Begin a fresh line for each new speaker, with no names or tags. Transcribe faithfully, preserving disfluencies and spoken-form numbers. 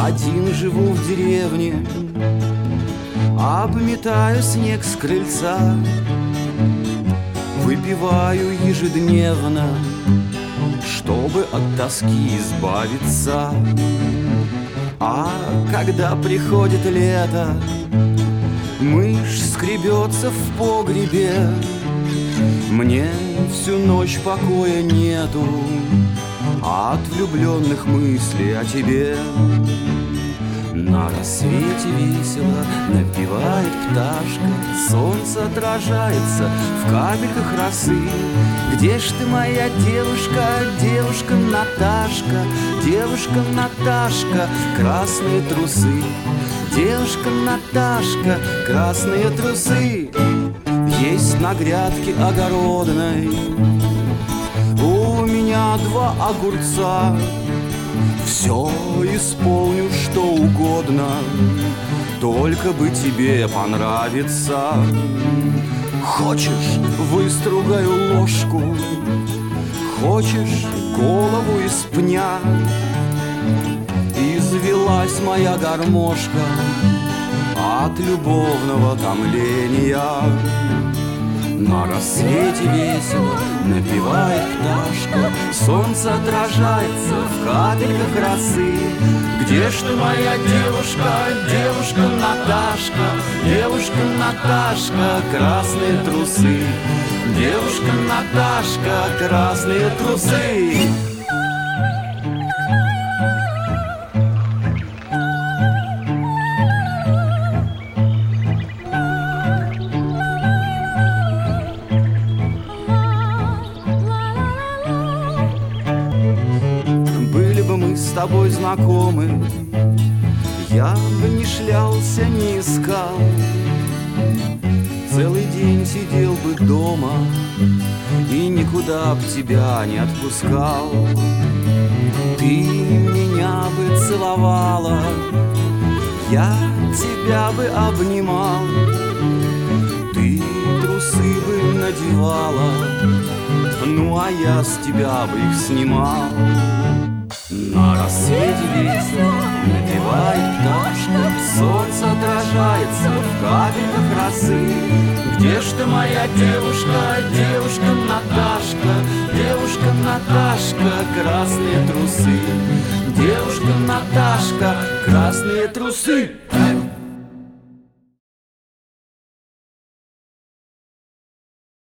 один живу в деревне, обметаю снег с крыльца, выпиваю ежедневно, чтобы от тоски избавиться. А когда приходит лето, мышь скребется в погребе, мне всю ночь покоя нету от влюбленных мыслей о тебе. На рассвете весело напевает пташка, солнце отражается в капельках росы. Где ж ты, моя девушка, девушка Наташка, девушка Наташка, красные трусы, девушка Наташка, красные трусы. Есть на грядке огородной у меня два огурца. Все исполню, что угодно, только бы тебе понравиться. Хочешь, выстругаю ложку, хочешь, голову из пня. Извелась моя гармошка от любовного томления. На рассвете весело напевает пташка, солнце отражается в капельках росы. Где ж ты, моя девушка, девушка Наташка, девушка Наташка, красные трусы, девушка Наташка, красные трусы. С тобой знакомы, я бы не шлялся, не искал, целый день сидел бы дома и никуда б тебя не отпускал. Ты меня бы целовала, я тебя бы обнимал, ты трусы бы надевала, ну а я с тебя бы их снимал. На рассвете весело напевает пташка, солнце отражается в капельках росы. Где ж ты, моя девушка, девушка Наташка, девушка Наташка, красные трусы, девушка Наташка, красные трусы.